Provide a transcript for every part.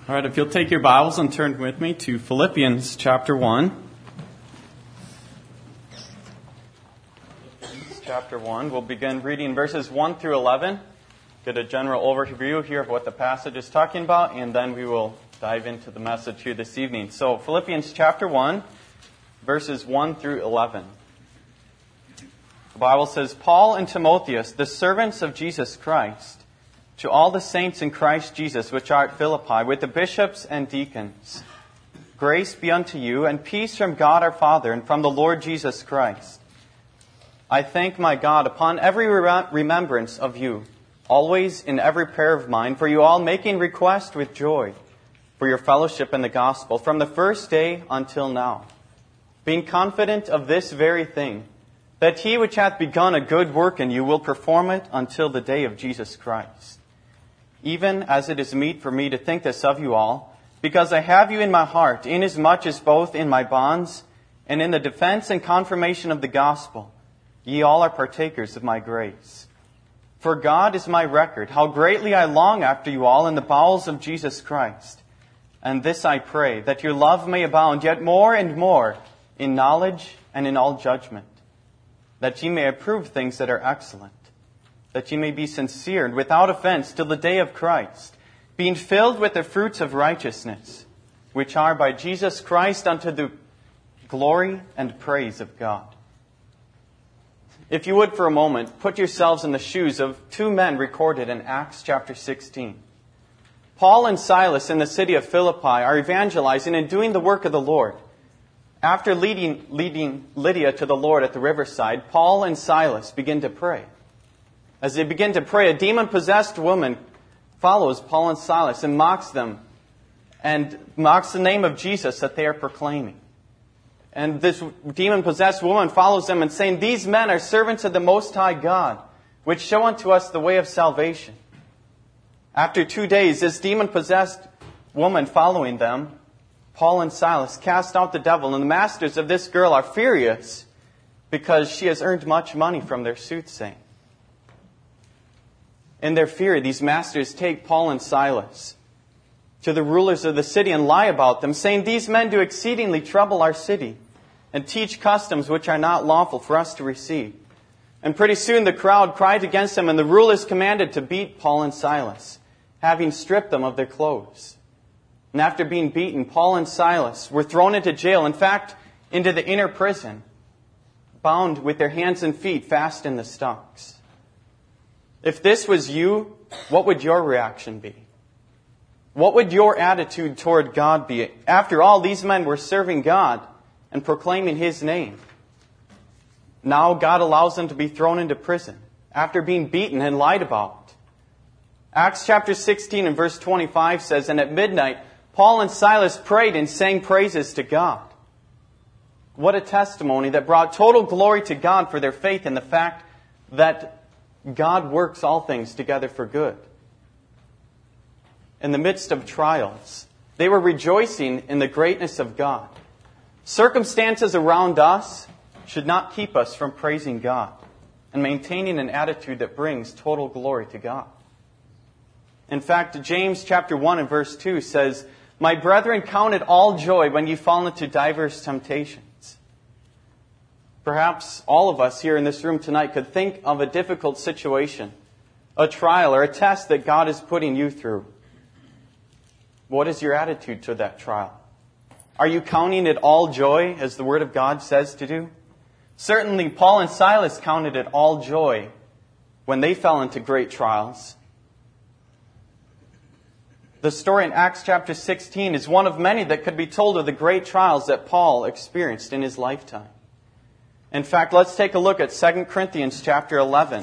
All right, if you'll take your Bibles and turn with me to Philippians chapter 1. Chapter 1, we'll begin reading verses 1 through 11. Get a general overview here of what the passage is talking about, and then we will dive into the message here this evening. So, Philippians chapter 1, verses 1 through 11. The Bible says, Paul and Timotheus, the servants of Jesus Christ, to all the saints in Christ Jesus which are at Philippi, with the bishops and deacons. Grace be unto you, and peace from God our Father, and from the Lord Jesus Christ. I thank my God upon every remembrance of you, always in every prayer of mine, for you all making request with joy, for your fellowship in the gospel, from the first day until now. Being confident of this very thing, that he which hath begun a good work in you will perform it until the day of Jesus Christ. Even as it is meet for me to think this of you all, because I have you in my heart, inasmuch as both in my bonds and in the defense and confirmation of the gospel, ye all are partakers of my grace. For God is my record, how greatly I long after you all in the bowels of Jesus Christ. And this I pray, that your love may abound yet more and more in knowledge and in all judgment, that ye may approve things that are excellent, that ye may be sincere and without offense till the day of Christ, being filled with the fruits of righteousness, which are by Jesus Christ unto the glory and praise of God. If you would for a moment, put yourselves in the shoes of two men recorded in Acts chapter 16. Paul and Silas in the city of Philippi are evangelizing and doing the work of the Lord. After leading Lydia to the Lord at the riverside, Paul and Silas begin to pray. As they begin to pray, a demon-possessed woman follows Paul and Silas and mocks them and mocks the name of Jesus that they are proclaiming. And this demon-possessed woman follows them and saying, These men are servants of the Most High God, which show unto us the way of salvation. After 2 days, this demon-possessed woman following them, Paul and Silas cast out the devil, and the masters of this girl are furious because she has earned much money from their soothsaying. In their fury, these masters take Paul and Silas to the rulers of the city and lie about them, saying, These men do exceedingly trouble our city and teach customs which are not lawful for us to receive. And pretty soon the crowd cried against them, and the rulers commanded to beat Paul and Silas, having stripped them of their clothes. And after being beaten, Paul and Silas were thrown into jail, in fact, into the inner prison, bound with their hands and feet fast in the stocks. If this was you, what would your reaction be? What would your attitude toward God be? After all, these men were serving God and proclaiming His name. Now God allows them to be thrown into prison after being beaten and lied about. Acts chapter 16 and verse 25 says, And at midnight, Paul and Silas prayed and sang praises to God. What a testimony that brought total glory to God for their faith in the fact that God works all things together for good. In the midst of trials, they were rejoicing in the greatness of God. Circumstances around us should not keep us from praising God and maintaining an attitude that brings total glory to God. In fact, James chapter 1 and verse 2 says, My brethren, count it all joy when ye fall into diverse temptations. Perhaps all of us here in this room tonight could think of a difficult situation, a trial or a test that God is putting you through. What is your attitude to that trial? Are you counting it all joy, as the Word of God says to do? Certainly, Paul and Silas counted it all joy when they fell into great trials. The story in Acts chapter 16 is one of many that could be told of the great trials that Paul experienced in his lifetime. In fact, let's take a look at 2 Corinthians chapter 11.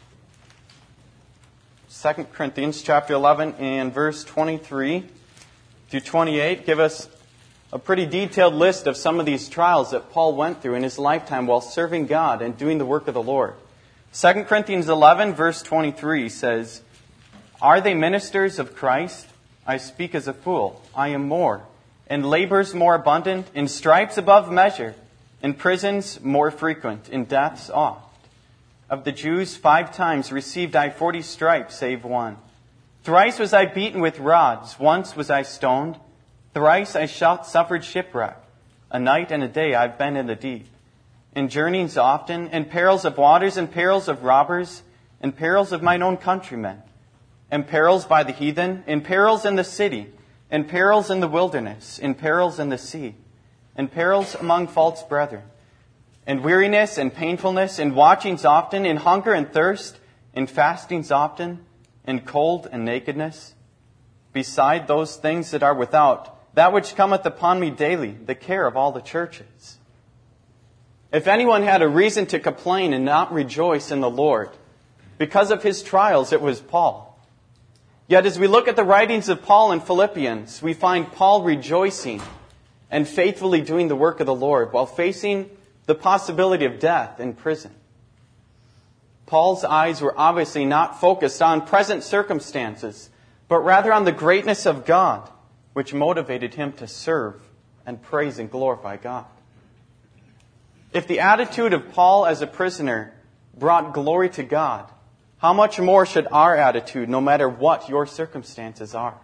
2 Corinthians chapter 11 and verse 23 through 28 give us a pretty detailed list of some of these trials that Paul went through in his lifetime while serving God and doing the work of the Lord. 2 Corinthians 11 verse 23 says, Are they ministers of Christ? I speak as a fool. I am more. In labors more abundant, in stripes above measure, in prisons more frequent, in deaths oft. Of the Jews 5 times received I 40 stripes, save one. Thrice was I beaten with rods, once was I stoned, thrice I suffered shipwreck. A night and a day I've been in the deep. In journeyings often, in perils of waters, in perils of robbers, in perils of mine own countrymen, in perils by the heathen, in perils in the city, in perils in the wilderness, in perils in the sea, in perils among false brethren, in weariness and painfulness, in watchings often, in hunger and thirst, in fastings often, in cold and nakedness, beside those things that are without, that which cometh upon me daily, the care of all the churches. If anyone had a reason to complain and not rejoice in the Lord, because of his trials, it was Paul. Yet as we look at the writings of Paul in Philippians, we find Paul rejoicing and faithfully doing the work of the Lord while facing the possibility of death in prison. Paul's eyes were obviously not focused on present circumstances, but rather on the greatness of God, which motivated him to serve and praise and glorify God. If the attitude of Paul as a prisoner brought glory to God, how much more should our attitude, no matter what your circumstances are?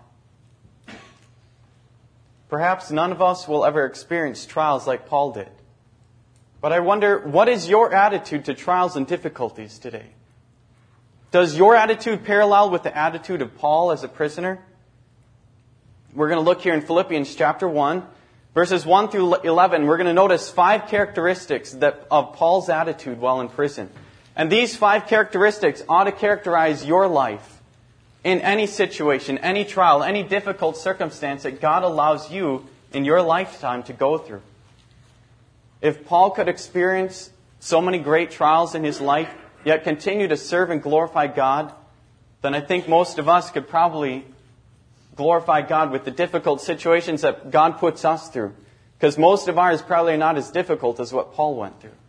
Perhaps none of us will ever experience trials like Paul did. But I wonder, what is your attitude to trials and difficulties today? Does your attitude parallel with the attitude of Paul as a prisoner? We're going to look here in Philippians chapter 1, verses 1 through 11. We're going to notice 5 characteristics of Paul's attitude while in prison. And these 5 characteristics ought to characterize your life in any situation, any trial, any difficult circumstance that God allows you in your lifetime to go through. If Paul could experience so many great trials in his life, yet continue to serve and glorify God, then I think most of us could probably glorify God with the difficult situations that God puts us through. Because most of ours probably are not as difficult as what Paul went through.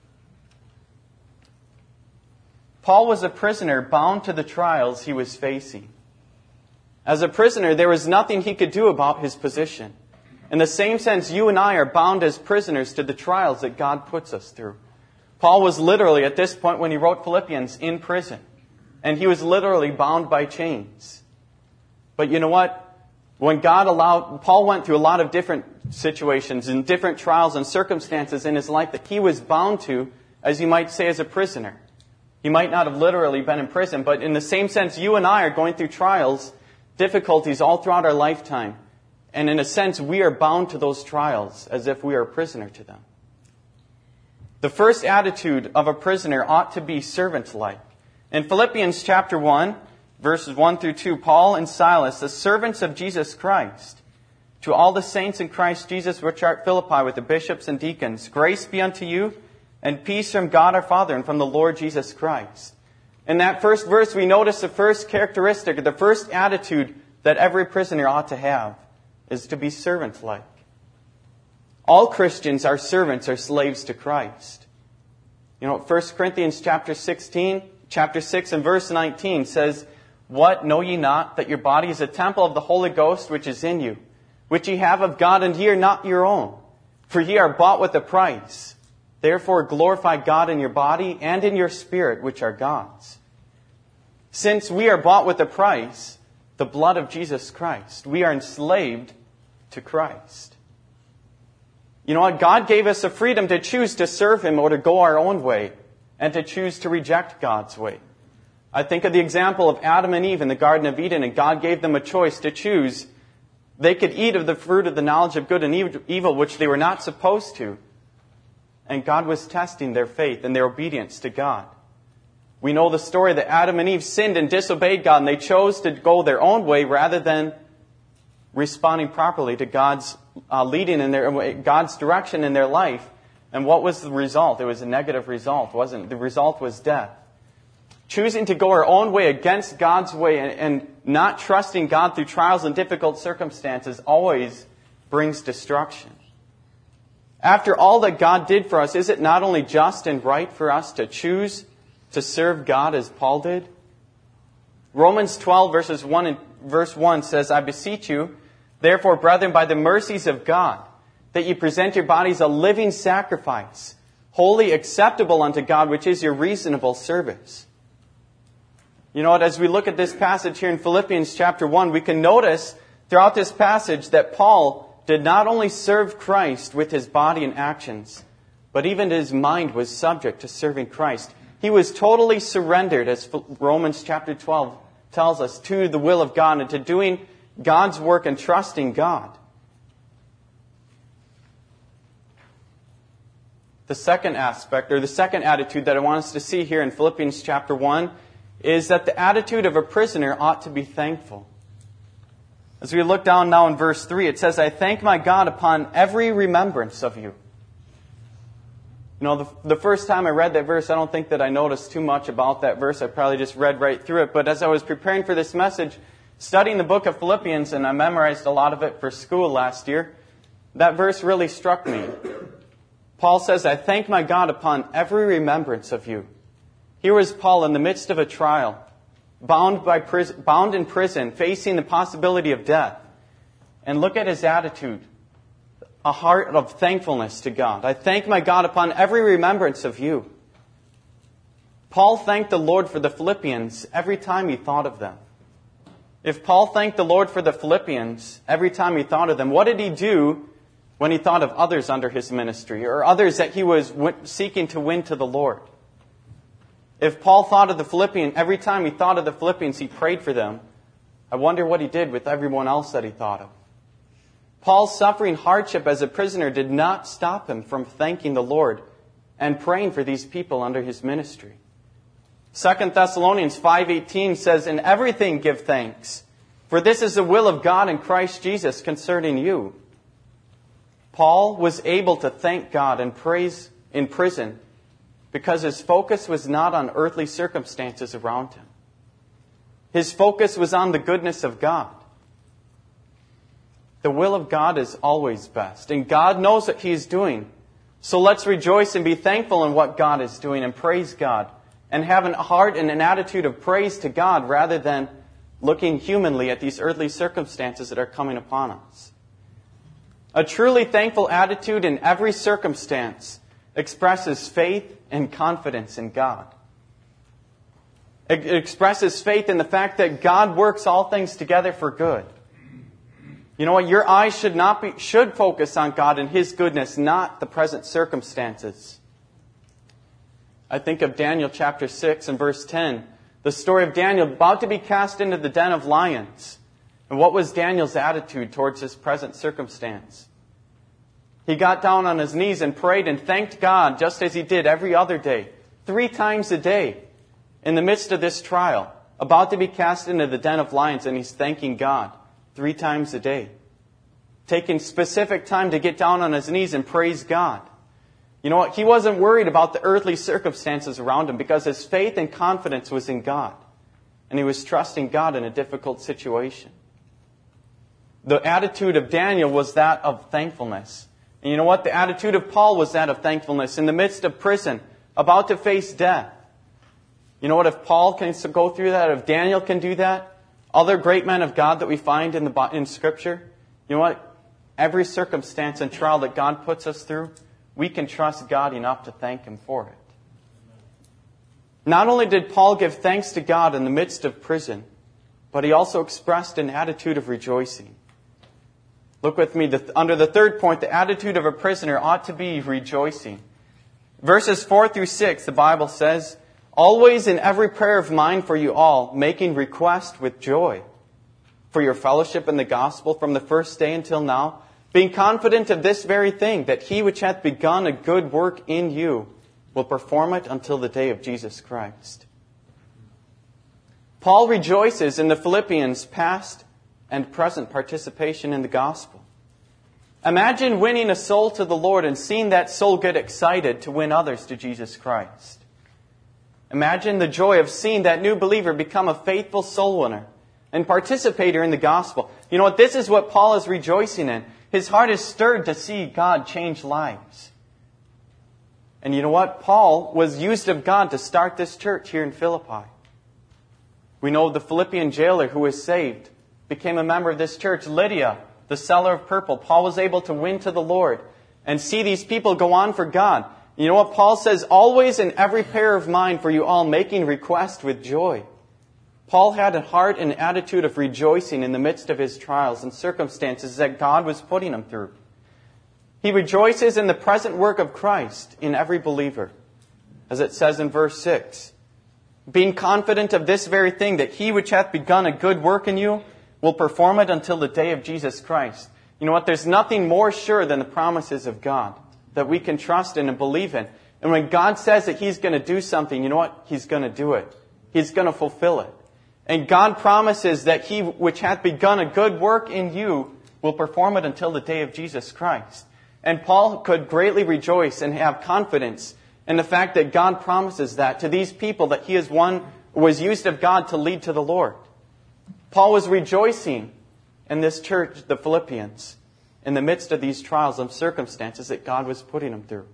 Paul was a prisoner bound to the trials he was facing. As a prisoner, there was nothing he could do about his position. In the same sense, you and I are bound as prisoners to the trials that God puts us through. Paul was literally, at this point when he wrote Philippians, in prison. And he was literally bound by chains. But you know what? When Paul went through a lot of different situations and different trials and circumstances in his life that he was bound to, as you might say, as a prisoner. He might not have literally been in prison, but in the same sense, you and I are going through trials, difficulties all throughout our lifetime. And in a sense, we are bound to those trials as if we are a prisoner to them. The first attitude of a prisoner ought to be servant-like. In Philippians chapter 1, verses 1 through 2, Paul and Silas, the servants of Jesus Christ, to all the saints in Christ Jesus which are at Philippi with the bishops and deacons, grace be unto you, and peace from God our Father and from the Lord Jesus Christ. In that first verse, we notice the first characteristic, the first attitude that every prisoner ought to have is to be servant-like. All Christians are servants or slaves to Christ. You know, 1 Corinthians chapter 6 and verse 19 says, "What, know ye not, that your body is a temple of the Holy Ghost which is in you, which ye have of God, and ye are not your own? For ye are bought with a price. Therefore glorify God in your body and in your spirit, which are God's." Since we are bought with a price, the blood of Jesus Christ, we are enslaved to Christ. You know what? God gave us a freedom to choose to serve Him or to go our own way and to choose to reject God's way. I think of the example of Adam and Eve in the Garden of Eden, and God gave them a choice to choose. They could eat of the fruit of the knowledge of good and evil, which they were not supposed to. And God was testing their faith and their obedience to God. We know the story that Adam and Eve sinned and disobeyed God, and they chose to go their own way rather than responding properly to God's leading in God's direction in their life. And what was the result? It was a negative result, wasn't it? The result was death. Choosing to go our own way against God's way and not trusting God through trials and difficult circumstances always brings destruction. After all that God did for us, is it not only just and right for us to choose to serve God as Paul did? Romans 12 verse 1 says, "I beseech you, therefore, brethren, by the mercies of God, that ye present your bodies a living sacrifice, wholly acceptable unto God, which is your reasonable service." You know what, as we look at this passage here in Philippians chapter 1, we can notice throughout this passage that Paul did not only serve Christ with his body and actions, but even his mind was subject to serving Christ. He was totally surrendered, as Romans chapter 12 tells us, to the will of God and to doing God's work and trusting God. The second aspect, or the second attitude that I want us to see here in Philippians chapter 1 is that the attitude of a prisoner ought to be thankful. As we look down now in verse 3, it says, I thank my God upon every remembrance of you. You know, the first time I read that verse, I don't think that I noticed too much about that verse. I probably just read right through it. But as I was preparing for this message, studying the book of Philippians, and I memorized a lot of it for school last year, that verse really struck me. Paul says, I thank my God upon every remembrance of you. Here was Paul in the midst of a trial, bound in prison, facing the possibility of death. And look at his attitude, a heart of thankfulness to God. I thank my God upon every remembrance of you. Paul thanked the Lord for the Philippians every time he thought of them. If Paul thanked the Lord for the Philippians every time he thought of them, what did he do when he thought of others under his ministry or others that he was seeking to win to the Lord? If Paul thought of the Philippians, every time he thought of the Philippians, he prayed for them. I wonder what he did with everyone else that he thought of. Paul's suffering hardship as a prisoner did not stop him from thanking the Lord and praying for these people under his ministry. 2 Thessalonians 5:18 says, in everything give thanks, for this is the will of God in Christ Jesus concerning you. Paul was able to thank God and praise in prison because his focus was not on earthly circumstances around him. His focus was on the goodness of God. The will of God is always best, and God knows what He is doing. So let's rejoice and be thankful in what God is doing and praise God and have a heart and an attitude of praise to God rather than looking humanly at these earthly circumstances that are coming upon us. A truly thankful attitude in every circumstance expresses faith and confidence in God. It expresses faith in the fact that God works all things together for good. You know what? Your eyes should focus on God and His goodness, not the present circumstances. I think of Daniel chapter 6 and verse 10. The story of Daniel about to be cast into the den of lions. And what was Daniel's attitude towards his present circumstance? He got down on his knees and prayed and thanked God just as he did every other day, 3 times a day, in the midst of this trial, about to be cast into the den of lions, and he's thanking God 3 times a day. Taking specific time to get down on his knees and praise God. You know what? He wasn't worried about the earthly circumstances around him because his faith and confidence was in God. And he was trusting God in a difficult situation. The attitude of Daniel was that of thankfulness. And you know what? The attitude of Paul was that of thankfulness in the midst of prison, about to face death. You know what? If Paul can go through that, if Daniel can do that, other great men of God that we find in Scripture, you know what? Every circumstance and trial that God puts us through, we can trust God enough to thank Him for it. Not only did Paul give thanks to God in the midst of prison, but he also expressed an attitude of rejoicing. Look with me, under the third point, the attitude of a prisoner ought to be rejoicing. Verses 4 through 6, the Bible says, always in every prayer of mine for you all, making request with joy for your fellowship in the gospel from the first day until now, being confident of this very thing, that He which hath begun a good work in you will perform it until the day of Jesus Christ. Paul rejoices in the Philippians' past and present participation in the gospel. Imagine winning a soul to the Lord and seeing that soul get excited to win others to Jesus Christ. Imagine the joy of seeing that new believer become a faithful soul winner and participator in the gospel. You know what? This is what Paul is rejoicing in. His heart is stirred to see God change lives. And you know what? Paul was used of God to start this church here in Philippi. We know the Philippian jailer who was saved became a member of this church. Lydia, the seller of purple. Paul was able to win to the Lord and see these people go on for God. You know what Paul says? Always in every prayer of mine for you all, making request with joy. Paul had a heart and attitude of rejoicing in the midst of his trials and circumstances that God was putting him through. He rejoices in the present work of Christ in every believer, as it says in verse 6. Being confident of this very thing, that he which hath begun a good work in you will perform it until the day of Jesus Christ. You know what? There's nothing more sure than the promises of God that we can trust in and believe in. And when God says that He's going to do something, you know what? He's going to do it. He's going to fulfill it. And God promises that He which hath begun a good work in you will perform it until the day of Jesus Christ. And Paul could greatly rejoice and have confidence in the fact that God promises that to these people, that he is one who was used of God to lead to the Lord. Paul was rejoicing in this church, the Philippians, in the midst of these trials and circumstances that God was putting him through.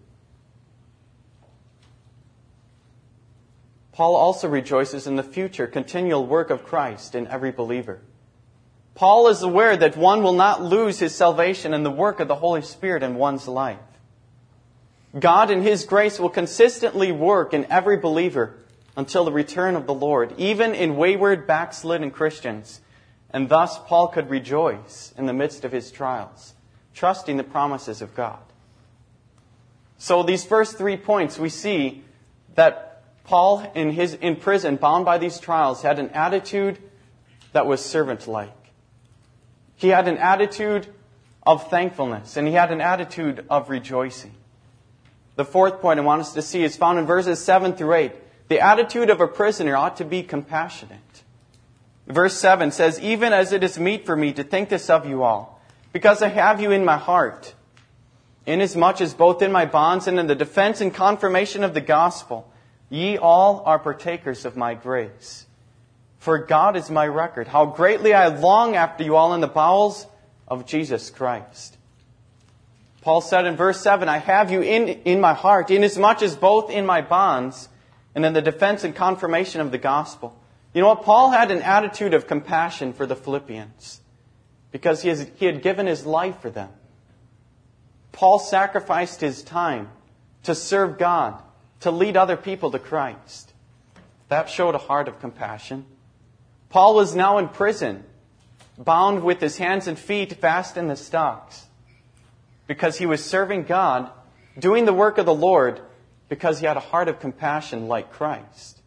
Paul also rejoices in the future continual work of Christ in every believer. Paul is aware that one will not lose his salvation in the work of the Holy Spirit in one's life. God in His grace will consistently work in every believer until the return of the Lord, even in wayward, backslidden Christians. And thus Paul could rejoice in the midst of his trials, trusting the promises of God. So these first 3 points, we see that Paul, in prison, bound by these trials, had an attitude that was servant-like. He had an attitude of thankfulness, and he had an attitude of rejoicing. The fourth point I want us to see is found in verses 7 through 8. The attitude of a prisoner ought to be compassionate. Verse 7 says, "Even as it is meet for me to think this of you all, because I have you in my heart, inasmuch as both in my bonds and in the defense and confirmation of the gospel, ye all are partakers of my grace. For God is my record, how greatly I long after you all in the bowels of Jesus Christ." Paul said in verse 7, "I have you in my heart, inasmuch as both in my bonds and in the defense and confirmation of the gospel." You know what? Paul had an attitude of compassion for the Philippians because he had given his life for them. Paul sacrificed his time to serve God, to lead other people to Christ. That showed a heart of compassion. Paul was now in prison, bound with his hands and feet fast in the stocks, because he was serving God, doing the work of the Lord, because he had a heart of compassion like Christ.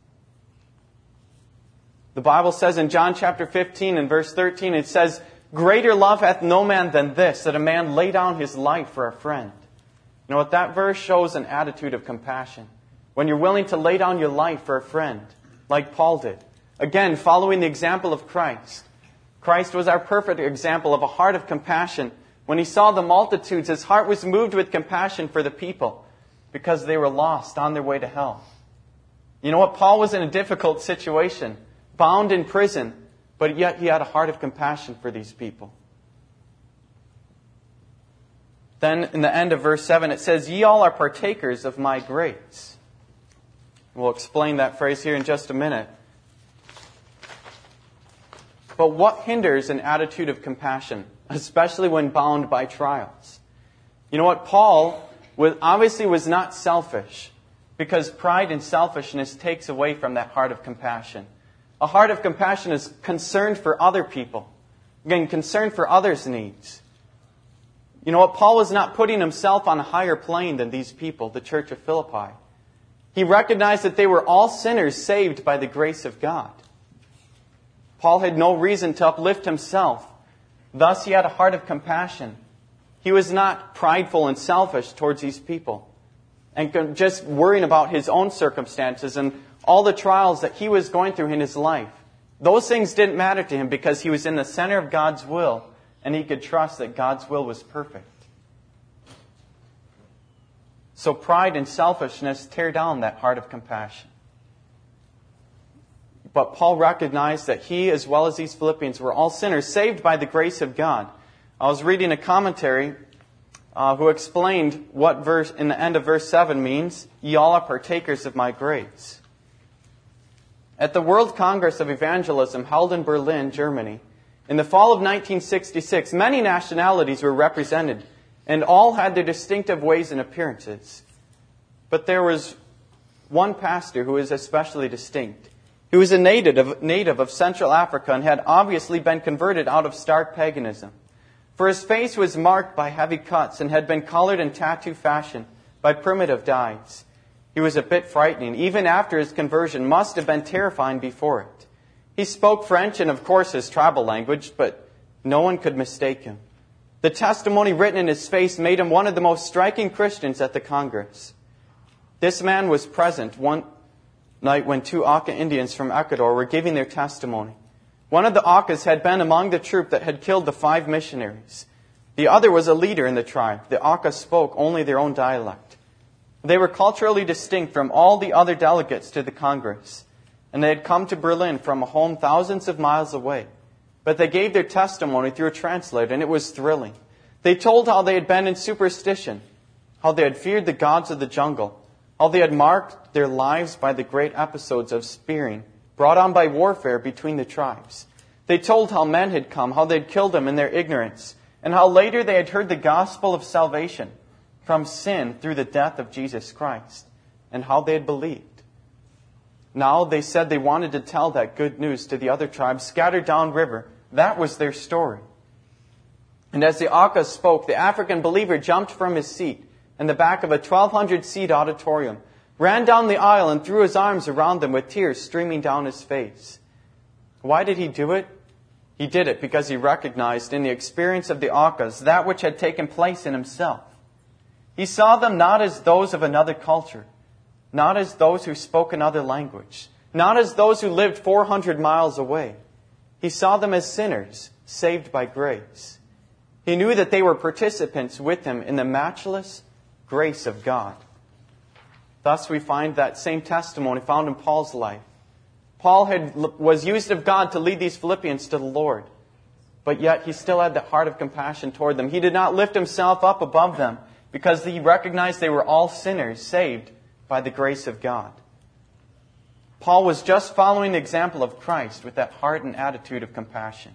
The Bible says in John chapter 15 and verse 13, it says, "Greater love hath no man than this, that a man lay down his life for a friend." You know what? That verse shows an attitude of compassion. When you're willing to lay down your life for a friend, like Paul did. Again, following the example of Christ. Christ was our perfect example of a heart of compassion. When he saw the multitudes, his heart was moved with compassion for the people because they were lost on their way to hell. You know what? Paul was in a difficult situation, bound in prison, but yet he had a heart of compassion for these people. Then in the end of verse 7, it says, "Ye all are partakers of my grace." We'll explain that phrase here in just a minute. But what hinders an attitude of compassion, especially when bound by trials? You know what? Paul obviously was not selfish, because pride and selfishness takes away from that heart of compassion. A heart of compassion is concerned for other people. Again, concerned for others' needs. You know what? Paul was not putting himself on a higher plane than these people, the church of Philippi. He recognized that they were all sinners saved by the grace of God. Paul had no reason to uplift himself. Thus, he had a heart of compassion. He was not prideful and selfish towards these people and just worrying about his own circumstances and all the trials that he was going through in his life. Those things didn't matter to him because he was in the center of God's will and he could trust that God's will was perfect. So pride and selfishness tear down that heart of compassion. But Paul recognized that he, as well as these Philippians, were all sinners saved by the grace of God. I was reading a commentary who explained what verse in the end of verse 7 means, "Ye all are partakers of my grace." At the World Congress of Evangelism held in Berlin, Germany, in the fall of 1966, many nationalities were represented, and all had their distinctive ways and appearances. But there was one pastor who was especially distinct. He was a native of Central Africa and had obviously been converted out of stark paganism. For his face was marked by heavy cuts and had been colored in tattoo fashion by primitive dyes. He was a bit frightening. Even after his conversion, must have been terrifying before it. He spoke French and, of course, his tribal language, but no one could mistake him. The testimony written in his face made him one of the most striking Christians at the Congress. This man was present one night when 2 Auca Indians from Ecuador were giving their testimony. One of the Aucas had been among the troop that had killed the 5 missionaries. The other was a leader in the tribe. The Aucas spoke only their own dialect. They were culturally distinct from all the other delegates to the Congress, and they had come to Berlin from a home thousands of miles away. But they gave their testimony through a translator, and it was thrilling. They told how they had been in superstition, how they had feared the gods of the jungle, how they had marked their lives by the great episodes of spearing brought on by warfare between the tribes. They told how men had come, how they had killed them in their ignorance, and how later they had heard the gospel of salvation from sin through the death of Jesus Christ, and how they had believed. Now they said they wanted to tell that good news to the other tribes scattered downriver. That was their story. And as the Aucas spoke, the African believer jumped from his seat in the back of a 1,200-seat auditorium, ran down the aisle and threw his arms around them with tears streaming down his face. Why did he do it? He did it because he recognized in the experience of the Aucas that which had taken place in himself. He saw them not as those of another culture, not as those who spoke another language, not as those who lived 400 miles away. He saw them as sinners, saved by grace. He knew that they were participants with him in the matchless grace of God. Thus we find that same testimony found in Paul's life. Paul was used of God to lead these Philippians to the Lord, but yet he still had the heart of compassion toward them. He did not lift himself up above them because he recognized they were all sinners saved by the grace of God. Paul was just following the example of Christ with that heart and attitude of compassion.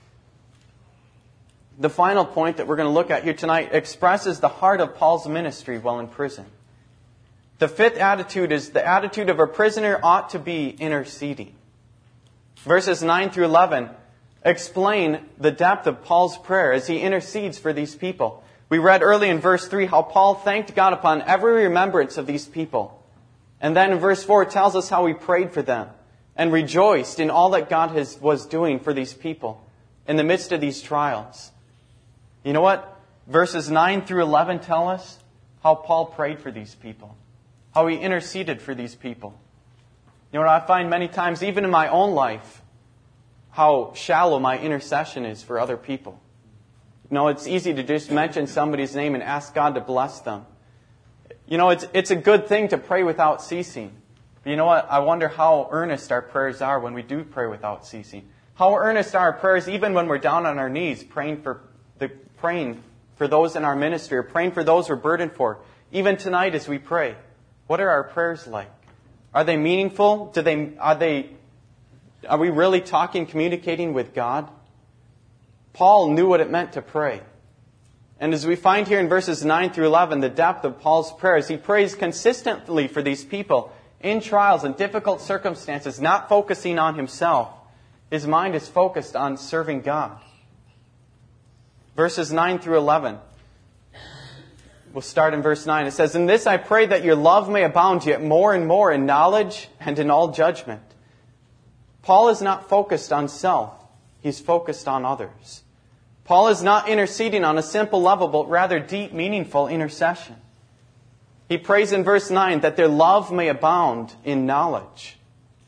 The final point that we're going to look at here tonight expresses the heart of Paul's ministry while in prison. The 5th attitude is the attitude of a prisoner ought to be interceding. Verses 9 through 11 explain the depth of Paul's prayer as he intercedes for these people. We read early in verse 3 how Paul thanked God upon every remembrance of these people. And then in verse 4 it tells us how he prayed for them and rejoiced in all that God was doing for these people in the midst of these trials. You know what? Verses 9 through 11 tell us how Paul prayed for these people, how he interceded for these people. You know what I find many times, even in my own life, how shallow my intercession is for other people. You know, it's easy to just mention somebody's name and ask God to bless them. You know, it's a good thing to pray without ceasing. But you know what? I wonder how earnest our prayers are when we do pray without ceasing. How earnest are our prayers even when we're down on our knees praying for those in our ministry or praying for those we're burdened for. Even tonight as we pray, what are our prayers like? Are they meaningful? Are we really talking, communicating with God? Paul knew what it meant to pray. And as we find here in verses 9 through 11, the depth of Paul's prayers, he prays consistently for these people in trials and difficult circumstances, not focusing on himself. His mind is focused on serving God. Verses 9 through 11. We'll start in verse 9. It says, "In this I pray that your love may abound yet more and more in knowledge and in all judgment." Paul is not focused on self. He's focused on others. Paul is not interceding on a simple level, but rather deep, meaningful intercession. He prays in verse 9 that their love may abound in knowledge.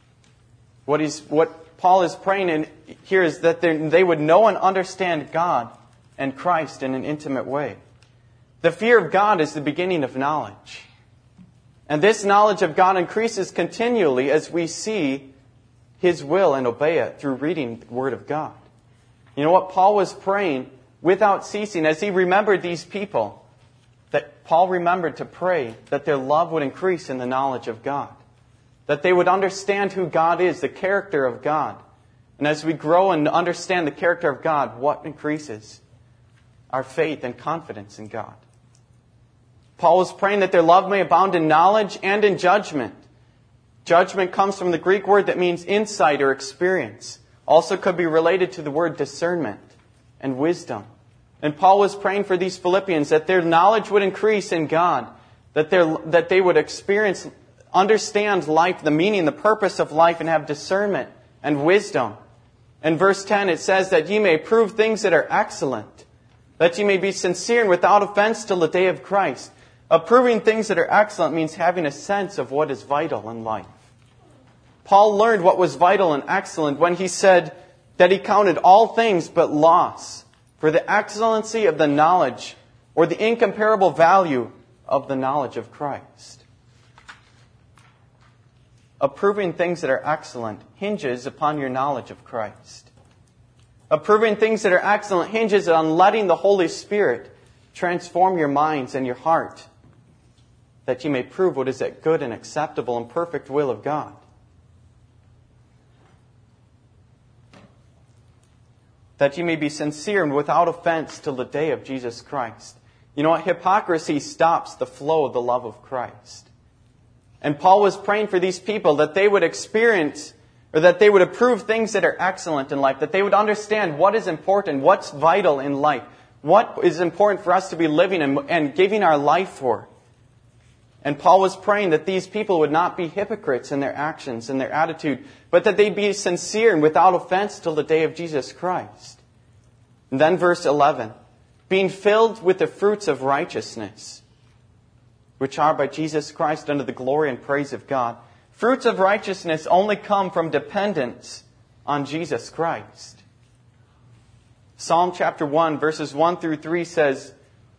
What Paul is praying in here is that they would know and understand God and Christ in an intimate way. The fear of God is the beginning of knowledge. And this knowledge of God increases continually as we see His will and obey it through reading the Word of God. You know what? Paul was praying without ceasing as he remembered these people. That Paul remembered to pray that their love would increase in the knowledge of God. That they would understand who God is, the character of God. And as we grow and understand the character of God, what increases? Our faith and confidence in God. Paul was praying that their love may abound in knowledge and in judgment. Judgment comes from the Greek word that means insight or experience. Also could be related to the word discernment and wisdom. And Paul was praying for these Philippians that their knowledge would increase in God, that they would understand life, the meaning, the purpose of life, and have discernment and wisdom. In verse 10 it says that ye may prove things that are excellent, that ye may be sincere and without offense till the day of Christ. Approving things that are excellent means having a sense of what is vital in life. Paul learned what was vital and excellent when he said that he counted all things but loss for the excellency of the knowledge or the incomparable value of the knowledge of Christ. Approving things that are excellent hinges upon your knowledge of Christ. Approving things that are excellent hinges on letting the Holy Spirit transform your minds and your heart, that you may prove what is that good and acceptable and perfect will of God. That you may be sincere and without offense till the day of Jesus Christ. You know what? Hypocrisy stops the flow of the love of Christ. And Paul was praying for these people that they would experience, or that they would approve things that are excellent in life, that they would understand what is important, what's vital in life, what is important for us to be living and giving our life for. And Paul was praying that these people would not be hypocrites in their actions and their attitude, but that they'd be sincere and without offense till the day of Jesus Christ. And then verse 11, being filled with the fruits of righteousness, which are by Jesus Christ unto the glory and praise of God. Fruits of righteousness only come from dependence on Jesus Christ. Psalm chapter 1, verses 1 through 3 says,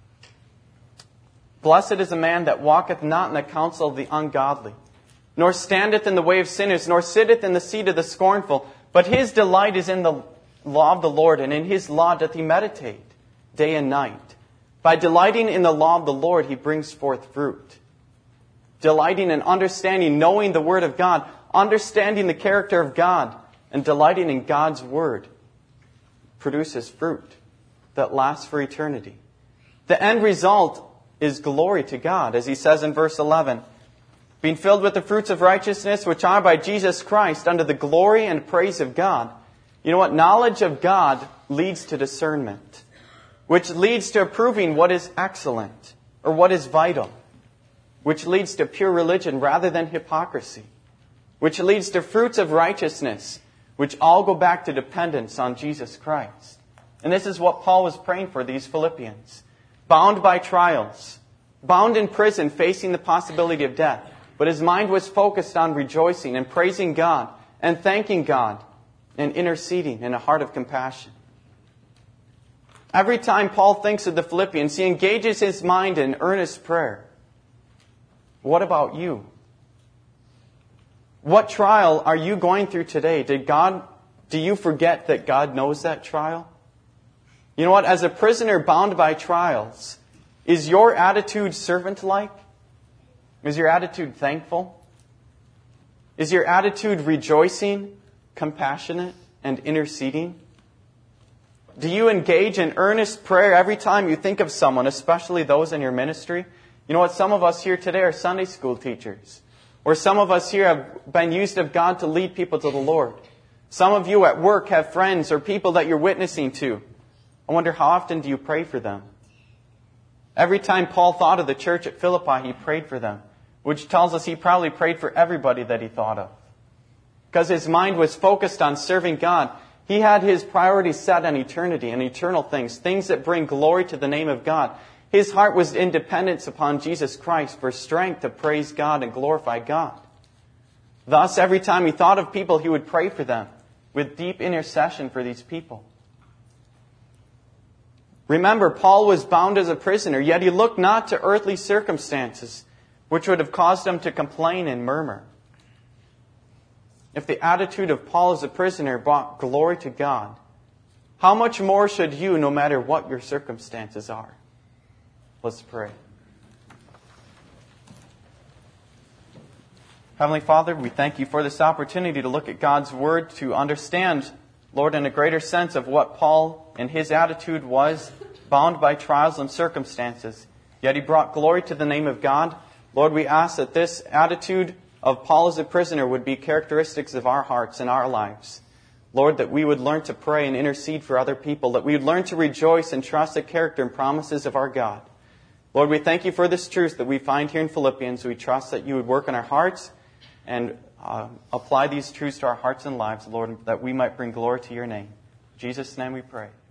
Blessed is a man that walketh not in the counsel of the ungodly, nor standeth in the way of sinners, nor sitteth in the seat of the scornful. But his delight is in the law of the Lord, and in his law doth he meditate day and night. By delighting in the law of the Lord, he brings forth fruit. Delighting in understanding, knowing the Word of God, understanding the character of God, and delighting in God's Word produces fruit that lasts for eternity. The end result is glory to God, as he says in verse 11, being filled with the fruits of righteousness, which are by Jesus Christ, unto the glory and praise of God. You know what? Knowledge of God leads to discernment, which leads to approving what is excellent or what is vital, which leads to pure religion rather than hypocrisy, which leads to fruits of righteousness, which all go back to dependence on Jesus Christ. And this is what Paul was praying for these Philippians. Bound by trials, bound in prison, facing the possibility of death. But his mind was focused on rejoicing and praising God and thanking God and interceding in a heart of compassion. Every time Paul thinks of the Philippians, he engages his mind in earnest prayer. What about you? What trial are you going through today? Do you forget that God knows that trial? You know what? As a prisoner bound by trials, is your attitude servant-like? Is your attitude thankful? Is your attitude rejoicing, compassionate, and interceding? Do you engage in earnest prayer every time you think of someone, especially those in your ministry? You know what? Some of us here today are Sunday school teachers. Or some of us here have been used of God to lead people to the Lord. Some of you at work have friends or people that you're witnessing to. I wonder, how often do you pray for them? Every time Paul thought of the church at Philippi, he prayed for them, which tells us he probably prayed for everybody that he thought of. Because his mind was focused on serving God. He had his priorities set on eternity and eternal things, things that bring glory to the name of God. His heart was in dependence upon Jesus Christ for strength to praise God and glorify God. Thus, every time he thought of people, he would pray for them with deep intercession for these people. Remember, Paul was bound as a prisoner, yet he looked not to earthly circumstances, which would have caused him to complain and murmur. If the attitude of Paul as a prisoner brought glory to God, how much more should you, no matter what your circumstances are? Let's pray. Heavenly Father, we thank you for this opportunity to look at God's Word, to understand, Lord, in a greater sense of what Paul and his attitude was, bound by trials and circumstances. Yet he brought glory to the name of God. Lord, we ask that this attitude of Paul as a prisoner would be characteristics of our hearts and our lives. Lord, that we would learn to pray and intercede for other people, that we would learn to rejoice and trust the character and promises of our God. Lord, we thank you for this truth that we find here in Philippians. We trust that you would work in our hearts and apply these truths to our hearts and lives, Lord, that we might bring glory to your name. In Jesus' name we pray.